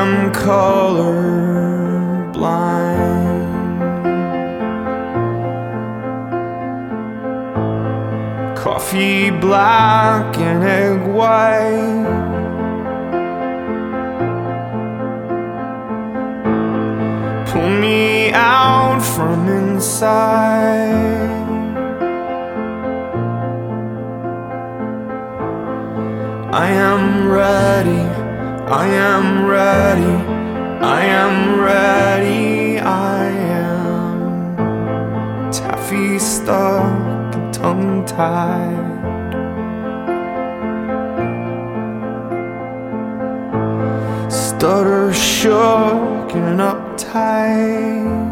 am colorblind. Coffee black and egg white. Pull me out from inside. I am ready, I am ready, I am ready, I am taffy stuck and tongue-tied. Stutter shook and uptight.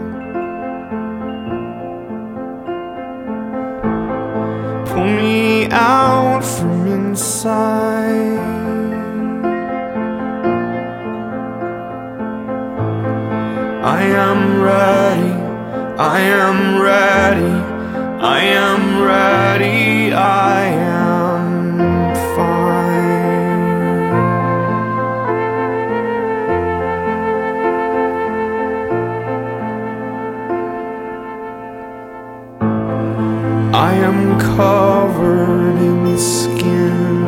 Pull me out from inside. I am ready, I am ready, I am ready, I am fine. I am covered in skin.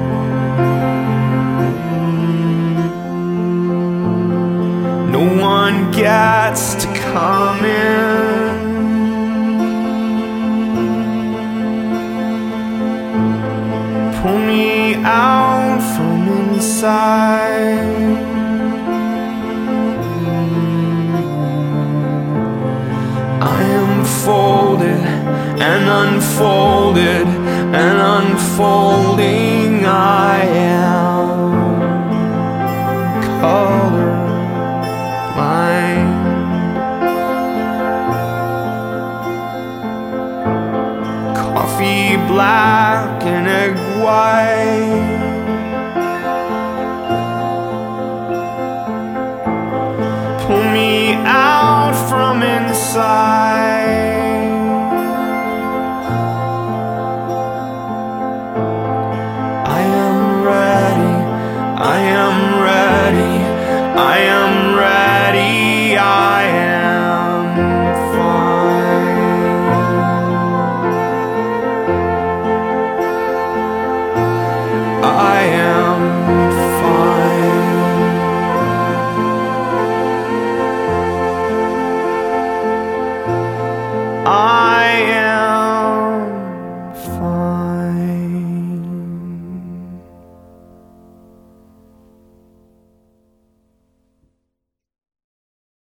No one gets to come in. Pull me out from inside. I am folded and unfolded and unfolding. I am colorblind. Coffee black and egg white. Pull me out from inside. I am ready, I am ready, I am ready, I am fine. I am fine. I